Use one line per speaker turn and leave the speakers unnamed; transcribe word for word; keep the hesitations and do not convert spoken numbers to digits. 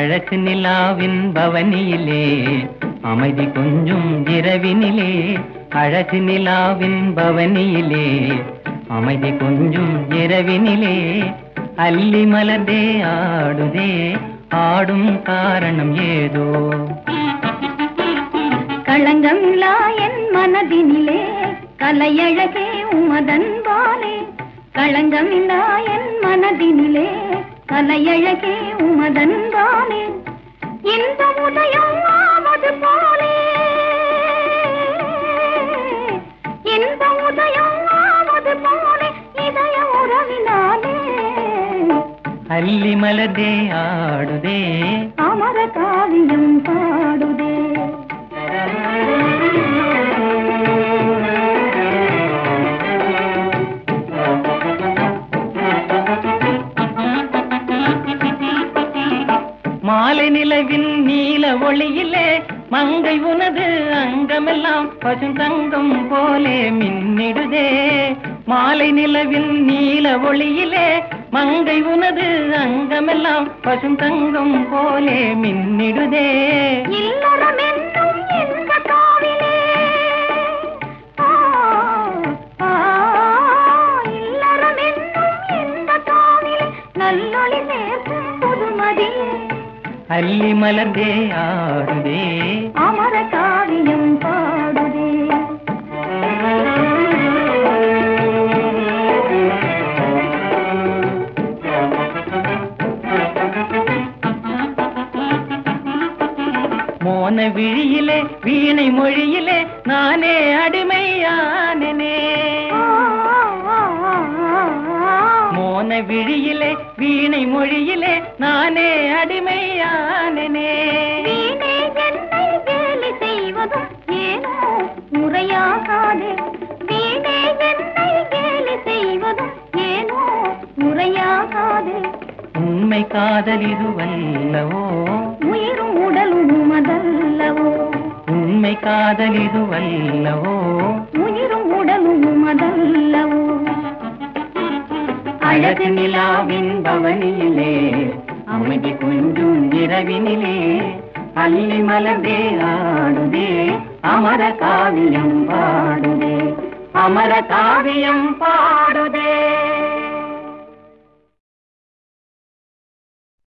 அழகு நிலாவின் பவனியிலே அமைதி கொஞ்சும் இரவினிலே, அழகு நிலாவின் பவனியிலே அமைதி கொஞ்சும் இரவினிலே, அல்லி மலர்ந்தே ஆடுதே, ஆடும் காரணம் ஏதோ.
களங்கமில்லா என் மனதினிலே கலையழகே உமதன்பாலே, களங்கமில்லா என் மனதினிலே கலையழகே உமதன்பாலே, இந்த உதயம் ஆவது போலே, இந்த உதயம் ஆவது போலே இதய உறவினாலே,
அல்லி மலர்ந்தே ஆடுதே,
அமர காவியம் பாடுதே.
மாலை நிலவின் நீல ஒளியிலே மங்கை உனது அங்கமெல்லாம் பசுந்தங்கம் போலே மின்னிடுதே. மாலை நிலவின் நீல ஒளியிலே மங்கை உனது அங்கமெல்லாம் பசுந்தங்கம் போலே மின்னிடுதே.
இல்லறமென்னும் இந்த காவிலே, இல்லறமென்னும் இந்த காவிலே நல்லொளி சேர்க்கும் புதுமதியே,
அல்லி மலர்ந்தே ஆடுதே,
அமர காவியம் பாடுதே.
மோன விழியிலே வீணை மொழியிலே நானே அடிமையானே, மோன விழியிலே வீணை மொழியிலே நானே அடிமையானே.
வீணை என்னை கேலி செய்வதும் ஏனோ முறையாகாதே, வீணை என்னை கேலி செய்வதும் ஏனோ முறையாகாதே.
உண்மை காதல் இதுவல்லவோ,
உயிரும் உடலும் உமதல்லவோ,
உண்மை காதல் இதுவல்லவோ,
உயிரும் உடலும் உமதல்லவோ.
அழகு நிலாவின் பவனியிலே அமைதி கொஞ்சும் இரவினிலே, அல்லி மலர்ந்தே ஆடுதே, அமர காவியம் பாடுதே, அமர காவியம் பாடுதே.